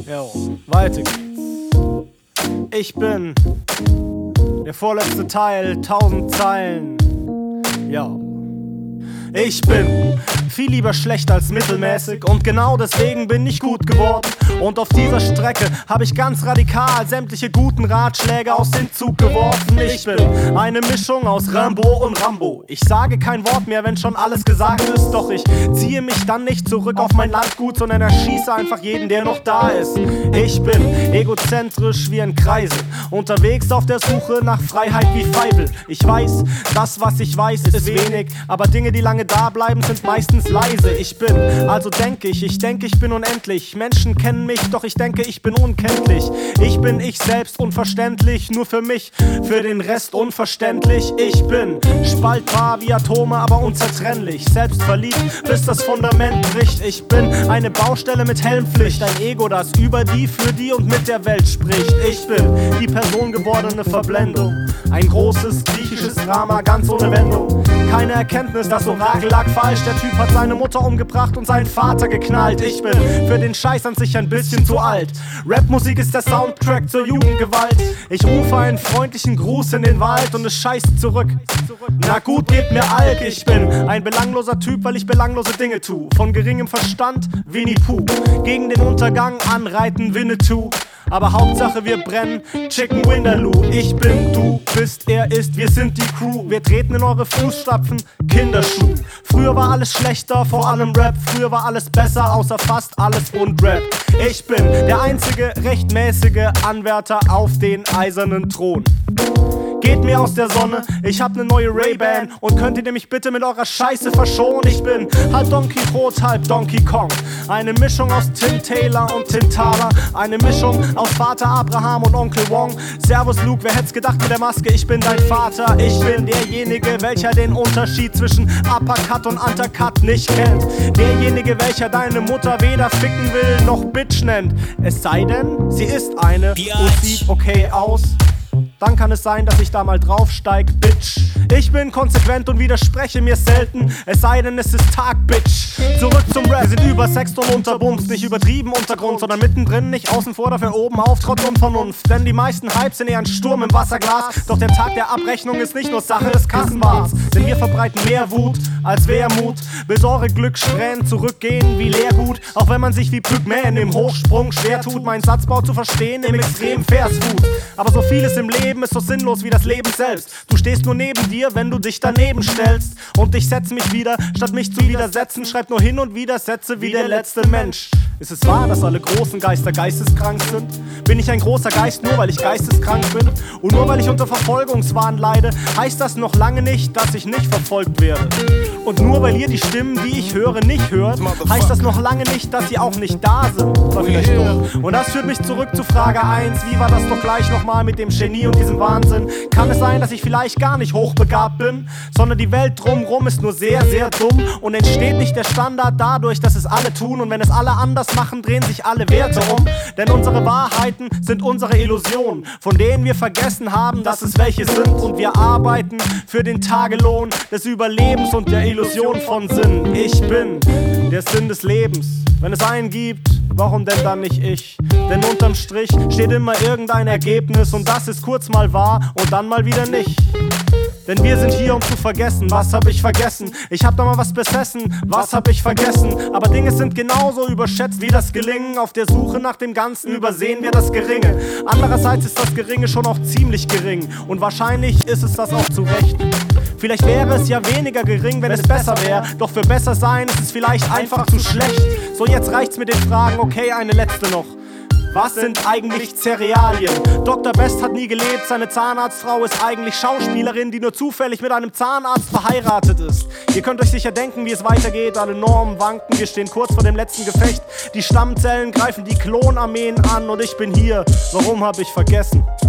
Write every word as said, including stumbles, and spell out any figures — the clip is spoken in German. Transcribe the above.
Jo, weiter geht's. Ich bin der vorletzte Teil, tausend Zeilen. Ja. Ich bin viel lieber schlecht als mittelmäßig und genau deswegen bin ich gut geworden. Und auf dieser Strecke habe ich ganz radikal sämtliche guten Ratschläge aus dem Zug geworfen. Ich bin eine Mischung aus Rambo und Rambo. Ich sage kein Wort mehr, wenn schon alles gesagt ist, doch ich ziehe mich dann nicht zurück auf mein Landgut, sondern erschieße einfach jeden, der noch da ist. Ich bin egozentrisch wie ein Kreisel, unterwegs auf der Suche nach Freiheit wie Feivel. Ich weiß, das was ich weiß ist wenig, aber Dinge, die lange da bleiben, sind meistens leise. Ich bin, also denke ich, ich denke ich bin unendlich. Menschen kennen mich, doch ich denke ich bin unkenntlich. Ich bin ich selbst unverständlich, nur für mich, für den Rest unverständlich. Ich bin spaltbar wie Atome, aber unzertrennlich. Selbstverliebt, bis das Fundament bricht. Ich bin eine Baustelle mit Helmpflicht, ein Ego, das über die, für die und mit der Welt spricht. Ich bin die personengewordene Verblendung, ein großes griechisches Drama, ganz ohne Wendung. Keine Erkenntnis, das Orakel lag falsch. Der Typ hat seine Mutter umgebracht und seinen Vater geknallt. Ich bin für den Scheiß an sich ein bisschen zu alt. Rapmusik ist der Soundtrack zur Jugendgewalt. Ich rufe einen freundlichen Gruß in den Wald und es scheißt zurück. Na gut, gebt mir Alk. Ich bin ein belangloser Typ, weil ich belanglose Dinge tu. Von geringem Verstand, Winnie Pooh. Gegen den Untergang anreiten, Winnetou. Aber Hauptsache wir brennen, Chicken Windaloo. Ich bin, du bist, er ist, wir sind die Crew. Wir treten in eure Fußstapfen, Kinderschuh. Früher war alles schlechter, vor allem Rap. Früher war alles besser, außer fast alles und Rap. Ich bin der einzige rechtmäßige Anwärter auf den eisernen Thron. Geht mir aus der Sonne, ich hab ne neue Ray-Ban. Und könnt ihr mich bitte mit eurer Scheiße verschonen? Ich bin halb Don Quixote, halb Donkey Kong. Eine Mischung aus Tim Taylor und Tim Thaler. Eine Mischung aus Vater Abraham und Onkel Wong. Servus Luke, wer hätt's gedacht mit der Maske? Ich bin dein Vater, ich bin derjenige, welcher den Unterschied zwischen Uppercut und Undercut nicht kennt. Derjenige, welcher deine Mutter weder ficken will noch Bitch nennt. Es sei denn, sie ist eine und sieht okay aus. Dann kann es sein, dass ich da mal draufsteig, Bitch. Ich bin konsequent und widerspreche mir selten. Es sei denn, es ist Tag, Bitch. Zurück zum Rap. Wir sind übersext und unterbumst. Nicht übertrieben Untergrund, sondern mittendrin. Nicht außen vor, dafür oben auf, trotz Unvernunft. Denn die meisten Hypes sind eher ein Sturm im Wasserglas. Doch der Tag der Abrechnung ist nicht nur Sache des Kassenwarts. Denn wir verbreiten mehr Wut als Wehrmut. Bis eure Glückssträhnen zurückgehen wie Leergut. Auch wenn man sich wie Pygmäen im Hochsprung schwer tut, meinen Satzbau zu verstehen im extremen Versfood. Aber so vieles im Leben ist so sinnlos wie das Leben selbst. Du stehst nur neben dir, wenn du dich daneben stellst. Und ich setz mich wieder, statt mich zu widersetzen. Schreib nur hin und wieder Sätze wie der letzte Mensch. Ist es wahr, dass alle großen Geister geisteskrank sind? Bin ich ein großer Geist, nur weil ich geisteskrank bin? Und nur weil ich unter Verfolgungswahn leide, heißt das noch lange nicht, dass ich nicht verfolgt werde. Und nur weil ihr die Stimmen, die ich höre, nicht hört, heißt das noch lange nicht, dass sie auch nicht da sind. War vielleicht dumm. Und das führt mich zurück zu Frage eins. Wie war das doch gleich nochmal mit dem Genie und diesem Wahnsinn? Kann es sein, dass ich vielleicht gar nicht hochbegabt bin, sondern die Welt drumrum ist nur sehr, sehr dumm und entsteht nicht der Standard dadurch, dass es alle tun, und wenn es alle anders machen, drehen sich alle Werte um, denn unsere Wahrheiten sind unsere Illusionen, von denen wir vergessen haben, dass es welche sind, und wir arbeiten für den Tagelohn des Überlebens und der Illusion von Sinn. Ich bin der Sinn des Lebens. Wenn es einen gibt, warum denn dann nicht ich? Denn unterm Strich steht immer irgendein Ergebnis, und das ist kurz mal wahr und dann mal wieder nicht. Denn wir sind hier, um zu vergessen. Was hab ich vergessen? Ich hab da mal was besessen. Was hab ich vergessen? Aber Dinge sind genauso überschätzt wie das Gelingen. Auf der Suche nach dem Ganzen übersehen wir das Geringe. Andererseits ist das Geringe schon auch ziemlich gering, und wahrscheinlich ist es das auch zu Recht. Vielleicht wäre es ja weniger gering, wenn es besser wäre. Doch für besser sein ist es vielleicht einfach zu schlecht. So, jetzt reicht's mit den Fragen. Okay, eine letzte noch. Was sind eigentlich Cerealien? Doktor Best hat nie gelebt, seine Zahnarztfrau ist eigentlich Schauspielerin, die nur zufällig mit einem Zahnarzt verheiratet ist. Ihr könnt euch sicher denken, wie es weitergeht, alle Normen wanken, wir stehen kurz vor dem letzten Gefecht. Die Stammzellen greifen die Klonarmeen an und ich bin hier, warum hab ich vergessen?